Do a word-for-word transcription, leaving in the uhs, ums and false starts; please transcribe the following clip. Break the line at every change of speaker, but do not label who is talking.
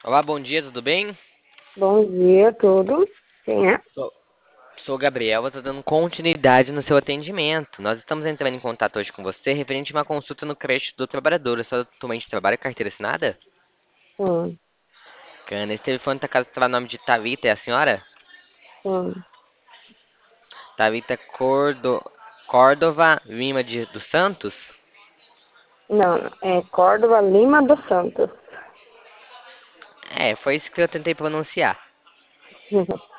Olá, bom dia, tudo bem?
Bom dia, tudo? Quem é?
Sou, sou o Gabriel, estou dando continuidade no seu atendimento. Nós estamos entrando em contato hoje com você referente a uma consulta no crédito do trabalhador. A senhora atualmente trabalha com carteira assinada?
Hum,
Bacana. Esse telefone está cadastrar o nome de Thalita, é a senhora?
hum.
Thalita Cordo... Córdova Lima de... dos Santos?
Não, não, é Córdova Lima dos Santos.
É, foi isso que eu tentei pronunciar.